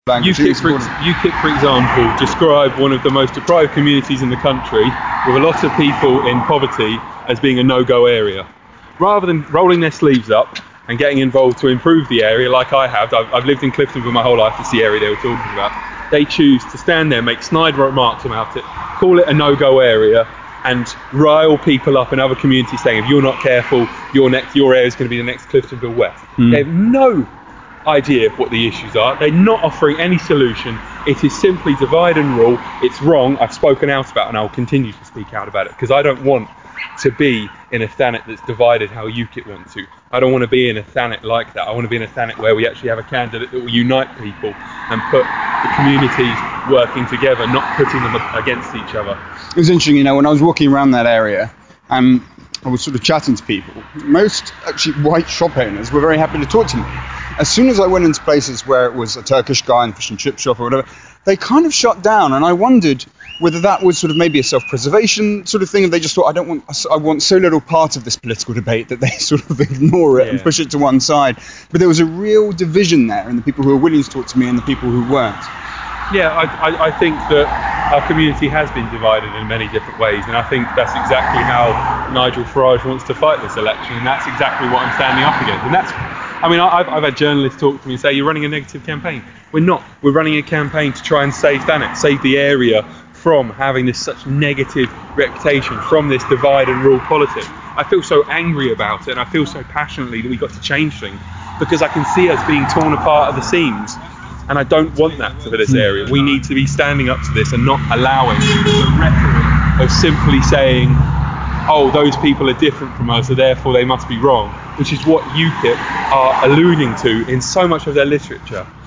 UKIP, for example, describe one of the most deprived communities in the country, with a lot of people in poverty, as being a no-go area. Rather than rolling their sleeves up and getting involved to improve the area, like I have, I've lived in Cliftonville my whole life, it's the area they were talking about, they choose to stand there, make snide remarks about it, call it a no-go area, and rile people up in other communities saying, if you're not careful, your area is going to be the next Cliftonville West. They have no idea of what the issues are. They're not offering any solution. It is simply divide and rule. It's wrong. I've spoken out about it and I'll continue to speak out about it, because I don't want to be in a Thanet that's divided how UKIP want to. I don't want to be in a Thanet like that. I want to be in a Thanet where we actually have a candidate that will unite people and put the communities working together, not putting them against each other. It was interesting, when I was walking around that area, I was sort of chatting to people. Most actually white shop owners were very happy to talk to me. As soon as I went into places where it was a Turkish guy in a fish and chip shop or whatever, they kind of shut down, and I wondered whether that was sort of maybe a self-preservation sort of thing, and they just thought, I want so little part of this political debate that they sort of ignore it and push it to one side. But there was a real division there in the people who were willing to talk to me and the people who weren't. Yeah, I think that our community has been divided in many different ways, and I think that's exactly how Nigel Farage wants to fight this election, and that's exactly what I'm standing up against. And I've had journalists talk to me and say, you're running a negative campaign. We're not. We're running a campaign to try and save Thanet, save the area from having this such negative reputation, from this divide and rule politics. I feel so angry about it, and I feel so passionately that we've got to change things, because I can see us being torn apart at the seams. And I don't want that for this area. We need to be standing up to this and not allowing the rhetoric of simply saying, oh, those people are different from us, so therefore they must be wrong, which is what UKIP are alluding to in so much of their literature.